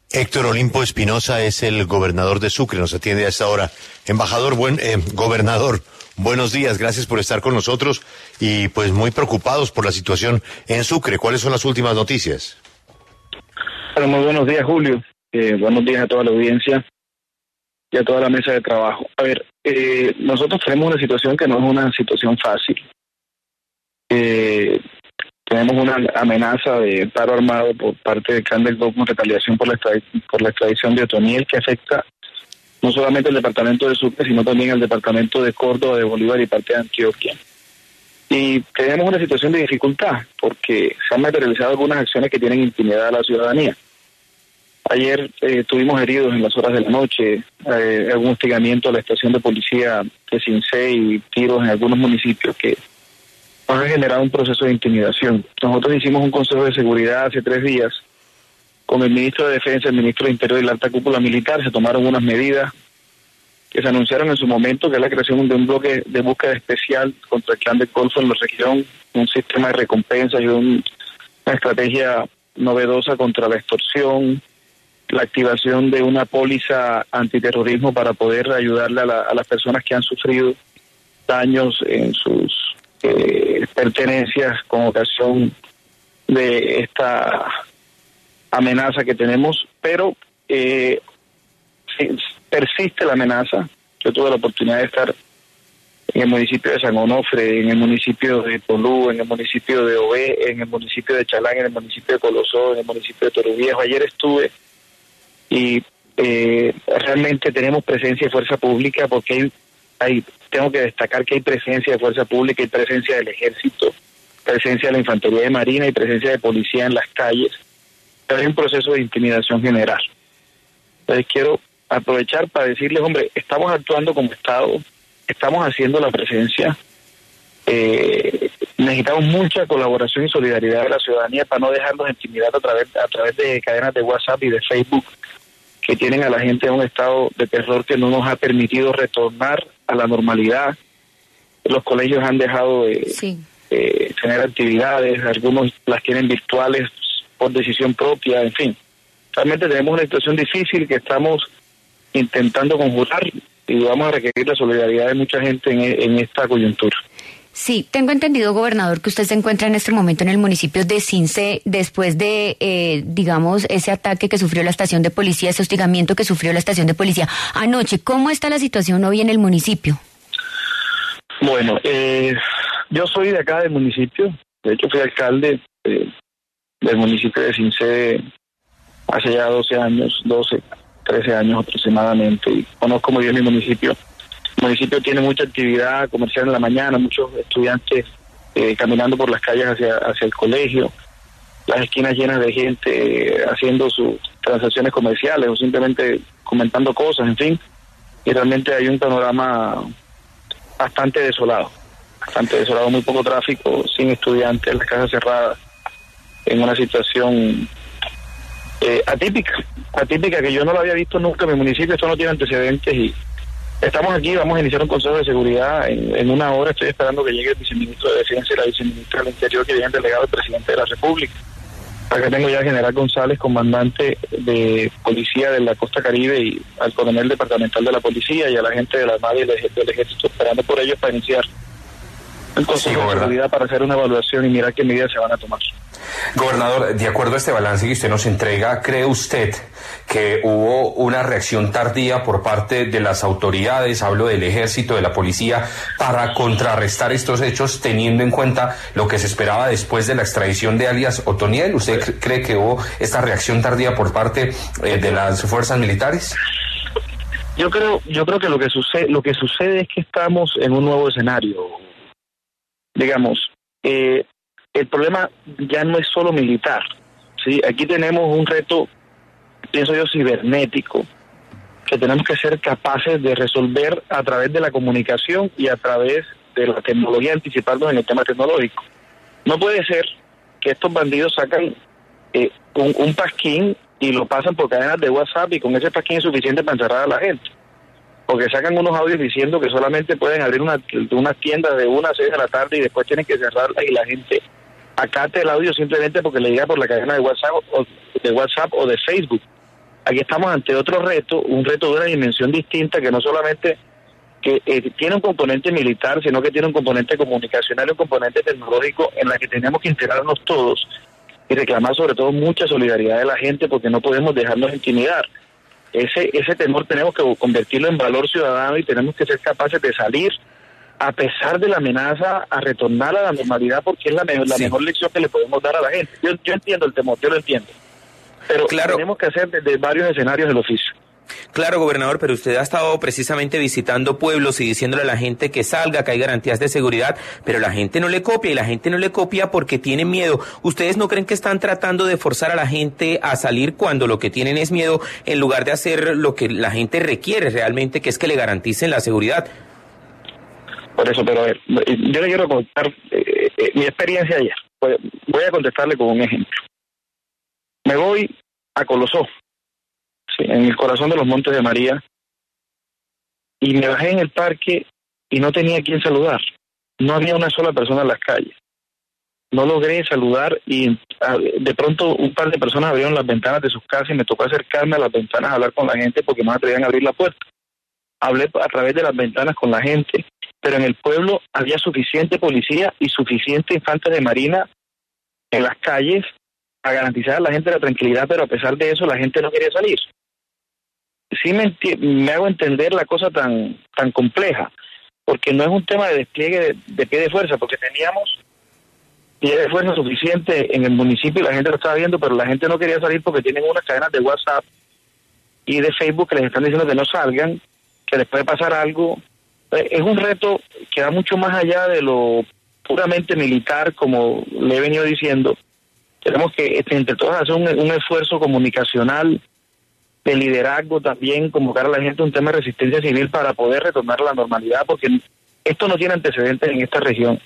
Héctor Olimpo Espinosa es el gobernador de Sucre, nos atiende a esta hora. Gobernador, buenos días, gracias por estar con nosotros y pues muy preocupados por la situación en Sucre. ¿Cuáles son las últimas noticias? Bueno, muy buenos días, Julio. Buenos días a toda la audiencia y a toda la mesa de trabajo. A ver, nosotros tenemos una situación que no es una situación fácil. Tenemos una amenaza de paro armado por parte del clan del Golfo en retaliación por la extradición de Otoniel, que afecta no solamente al departamento de Sucre, sino también al departamento de Córdoba, de Bolívar y parte de Antioquia. Y tenemos una situación de dificultad, porque se han materializado algunas acciones que tienen intimidad a la ciudadanía. Ayer tuvimos heridos en las horas de la noche, algún hostigamiento a la estación de policía de Cincé y tiros en algunos municipios que ha generado un proceso de intimidación. Nosotros hicimos un consejo de seguridad hace 3 días con el ministro de Defensa, el ministro de Interior y la alta cúpula militar. Se tomaron unas medidas que se anunciaron en su momento, que es la creación de un bloque de búsqueda especial contra el clan del Golfo en la región, un sistema de recompensas y una estrategia novedosa contra la extorsión, la activación de una póliza antiterrorismo para poder ayudarle a las personas que han sufrido daños en sus pertenencias con ocasión de esta amenaza que tenemos, pero persiste la amenaza. Yo tuve la oportunidad de estar en el municipio de San Onofre, en el municipio de Tolú, en el municipio de Ové, en el municipio de Chalán, en el municipio de Colosó, en el municipio de Toruviejo. Ayer estuve y realmente tenemos presencia de fuerza pública, porque tengo que destacar que hay presencia de fuerza pública, hay presencia del ejército, presencia de la infantería de marina y presencia de policía en las calles, pero hay un proceso de intimidación general. Entonces quiero aprovechar para decirles, hombre, estamos actuando como Estado, estamos haciendo la presencia, necesitamos mucha colaboración y solidaridad de la ciudadanía para no dejarnos intimidar a través de cadenas de WhatsApp y de Facebook que tienen a la gente en un estado de terror que no nos ha permitido retornar a la normalidad. Los colegios han dejado de tener actividades, algunos las tienen virtuales por decisión propia, en fin. Realmente tenemos una situación difícil que estamos intentando conjurar y vamos a requerir la solidaridad de mucha gente en esta coyuntura. Sí, tengo entendido, gobernador, que usted se encuentra en este momento en el municipio de Cincé después de, digamos, ese ataque que sufrió la estación de policía, ese hostigamiento que sufrió la estación de policía anoche. ¿Cómo está la situación hoy en el municipio? Bueno, yo soy de acá del municipio, de hecho fui alcalde del municipio de Cincé hace ya 13 años aproximadamente, y conozco muy bien mi municipio. El municipio tiene mucha actividad comercial en la mañana, muchos estudiantes caminando por las calles hacia el colegio, las esquinas llenas de gente haciendo sus transacciones comerciales o simplemente comentando cosas, en fin. Y realmente hay un panorama bastante desolado, muy poco tráfico, sin estudiantes, las casas cerradas, en una situación atípica que yo no lo había visto nunca en mi municipio. Esto no tiene antecedentes y estamos aquí, vamos a iniciar un consejo de seguridad en 1 hora. Estoy esperando que llegue el viceministro de Defensa y la viceministra del Interior, que llegue el delegado del presidente de la República. Acá tengo ya al general González, comandante de policía de la Costa Caribe, y al coronel departamental de la policía y a la gente de la Armada y del Ejército, esperando por ellos para iniciar el consejo de seguridad para hacer una evaluación y mirar qué medidas se van a tomar. Gobernador, de acuerdo a este balance que usted nos entrega, ¿cree usted que hubo una reacción tardía por parte de las autoridades, hablo del ejército, de la policía, para contrarrestar estos hechos, teniendo en cuenta lo que se esperaba después de la extradición de alias Otoniel? ¿Usted cree que hubo esta reacción tardía por parte de las fuerzas militares? Yo creo que lo que sucede es que estamos en un nuevo escenario. Digamos, el problema ya no es solo militar, ¿sí? Aquí tenemos un reto, pienso yo, cibernético, que tenemos que ser capaces de resolver a través de la comunicación y a través de la tecnología, anticiparnos en el tema tecnológico. No puede ser que estos bandidos sacan un pasquín y lo pasan por cadenas de WhatsApp, y con ese pasquín es suficiente para encerrar a la gente. Porque sacan unos audios diciendo que solamente pueden abrir una tienda de 1 a 6 de la tarde y después tienen que cerrarla, y la gente acate el audio simplemente porque le llega por la cadena de WhatsApp o de Facebook. aquí estamos ante otro reto, un reto de una dimensión distinta que no solamente que tiene un componente militar, sino que tiene un componente comunicacional y un componente tecnológico en la que tenemos que integrarnos todos y reclamar sobre todo mucha solidaridad de la gente, porque no podemos dejarnos intimidar. Ese temor tenemos que convertirlo en valor ciudadano y tenemos que ser capaces de salir a pesar de la amenaza a retornar a la normalidad, porque es la mejor lección que le podemos dar a la gente. Yo entiendo el temor, yo lo entiendo, pero claro, tenemos que hacer desde varios escenarios del oficio. Claro, gobernador, pero usted ha estado precisamente visitando pueblos y diciéndole a la gente que salga, que hay garantías de seguridad, pero la gente no le copia, y la gente no le copia porque tiene miedo. ¿Ustedes no creen que están tratando de forzar a la gente a salir cuando lo que tienen es miedo, en lugar de hacer lo que la gente requiere realmente, que es que le garanticen la seguridad? Por eso, pero a ver, yo le quiero contar mi experiencia ayer. Voy a contestarle con un ejemplo. Me voy a Colosó, en el corazón de los Montes de María, y me bajé en el parque y no tenía a quién saludar. No había una sola persona en las calles. No logré saludar y de pronto un par de personas abrieron las ventanas de sus casas y me tocó acercarme a las ventanas a hablar con la gente porque no me atrevían a abrir la puerta. Hablé a través de las ventanas con la gente, pero en el pueblo había suficiente policía y suficiente infantes de marina en las calles a garantizar a la gente la tranquilidad, pero a pesar de eso la gente no quería salir. Sí me hago entender la cosa tan compleja, porque no es un tema de despliegue de pie de fuerza, porque teníamos pie de fuerza suficiente en el municipio y la gente lo estaba viendo, pero la gente no quería salir porque tienen unas cadenas de WhatsApp y de Facebook que les están diciendo que no salgan, que les puede pasar algo. Es un reto que va mucho más allá de lo puramente militar, como le he venido diciendo. Tenemos que entre todos hacer un esfuerzo comunicacional, de liderazgo también, convocar a la gente a un tema de resistencia civil para poder retornar a la normalidad, porque esto no tiene antecedentes en esta región.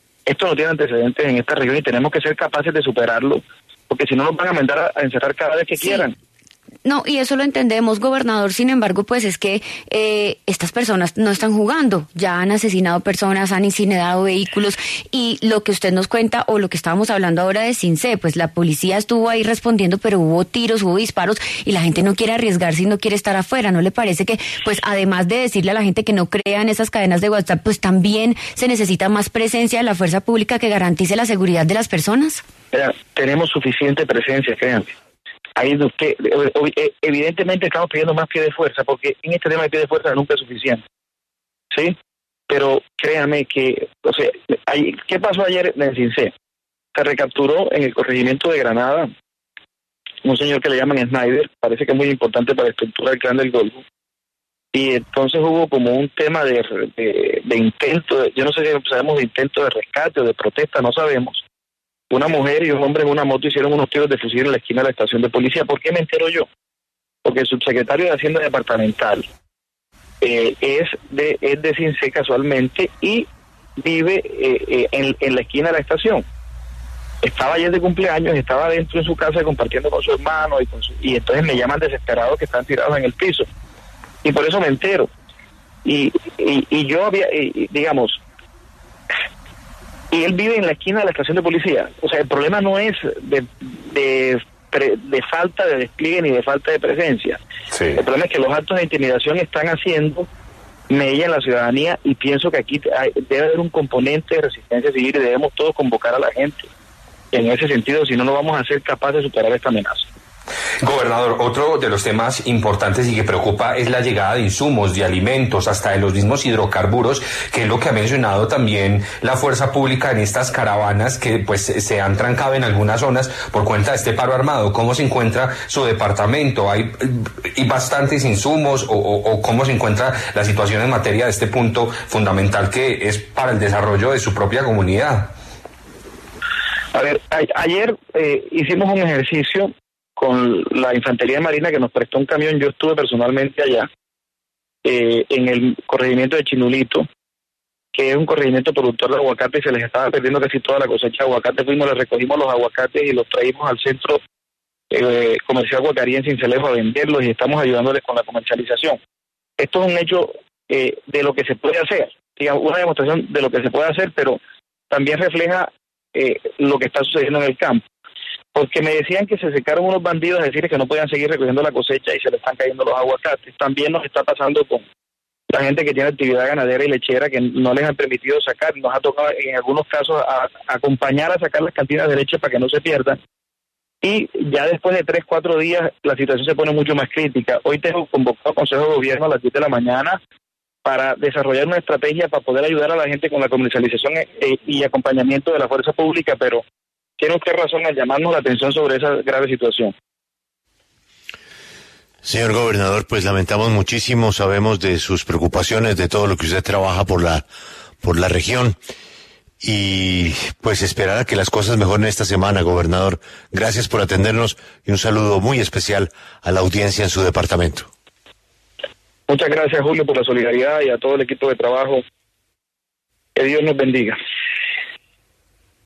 Y tenemos que ser capaces de superarlo, porque si no nos van a mandar a encerrar cada vez que quieran. No, y eso lo entendemos, gobernador. Sin embargo, pues es que estas personas no están jugando. Ya han asesinado personas, han incinerado vehículos, y lo que usted nos cuenta, o lo que estábamos hablando ahora de CINCE, pues la policía estuvo ahí respondiendo, pero hubo tiros, hubo disparos, y la gente no quiere arriesgarse y no quiere estar afuera. ¿No le parece que, pues además de decirle a la gente que no crea en esas cadenas de WhatsApp, pues también se necesita más presencia de la fuerza pública que garantice la seguridad de las personas? Tenemos suficiente presencia, créanme. Ahí usted, evidentemente estamos pidiendo más pie de fuerza, porque en este tema de pie de fuerza nunca es suficiente, ¿sí? Pero créame que, ¿qué pasó ayer en CINCE? Se recapturó en el corregimiento de Granada un señor que le llaman Snyder, parece que es muy importante para la estructura del Clan del Golfo, y entonces hubo como un tema de intento, yo no sé si sabemos de intento de rescate o de protesta, no sabemos. Una mujer y un hombre en una moto hicieron unos tiros de fusil en la esquina de la estación de policía. ¿Por qué me entero yo? Porque el subsecretario de Hacienda Departamental es de CINCE casualmente y vive en la esquina de la estación. Estaba ayer de cumpleaños, estaba dentro de su casa compartiendo con su hermano y entonces me llaman desesperados que están tirados en el piso. Y por eso me entero. Y yo había, digamos... Y él vive en la esquina de la estación de policía. O sea, el problema no es de falta de despliegue ni de falta de presencia. Sí. El problema es que los actos de intimidación están haciendo mella en la ciudadanía, y pienso que aquí debe haber un componente de resistencia civil y debemos todos convocar a la gente en ese sentido, si no, no vamos a ser capaces de superar esta amenaza. Gobernador, otro de los temas importantes y que preocupa es la llegada de insumos, de alimentos, hasta de los mismos hidrocarburos, que es lo que ha mencionado también la fuerza pública en estas caravanas que pues se han trancado en algunas zonas por cuenta de este paro armado. ¿Cómo se encuentra su departamento? ¿Hay bastantes insumos o cómo se encuentra la situación en materia de este punto fundamental que es para el desarrollo de su propia comunidad? A ver, ayer hicimos un ejercicio con la Infantería Marina que nos prestó un camión. Yo estuve personalmente allá, en el corregimiento de Chinulito, que es un corregimiento productor de aguacate, y se les estaba perdiendo casi toda la cosecha de aguacate. Fuimos, les recogimos los aguacates y los traímos al centro comercial Guacarí en Sincelejo a venderlos, y estamos ayudándoles con la comercialización. Esto es un hecho de lo que se puede hacer, digamos, una demostración de lo que se puede hacer, pero también refleja lo que está sucediendo en el campo. porque me decían que se secaron unos bandidos a decirles que no podían seguir recogiendo la cosecha y se le están cayendo los aguacates. También nos está pasando con la gente que tiene actividad ganadera y lechera que no les han permitido sacar. Nos ha tocado en algunos casos acompañar a sacar las cantinas de leche para que no se pierdan. Y ya después de 3-4 días la situación se pone mucho más crítica. Hoy tengo convocado Consejo de Gobierno a las 10 de la mañana para desarrollar una estrategia para poder ayudar a la gente con la comercialización y acompañamiento de la fuerza pública, pero tiene usted razón al llamarnos la atención sobre esa grave situación. Señor gobernador, pues lamentamos muchísimo, sabemos de sus preocupaciones, de todo lo que usted trabaja por la región, y pues esperar a que las cosas mejoren esta semana, gobernador. Gracias por atendernos y un saludo muy especial a la audiencia en su departamento. Muchas gracias, Julio, por la solidaridad y a todo el equipo de trabajo. Que Dios nos bendiga.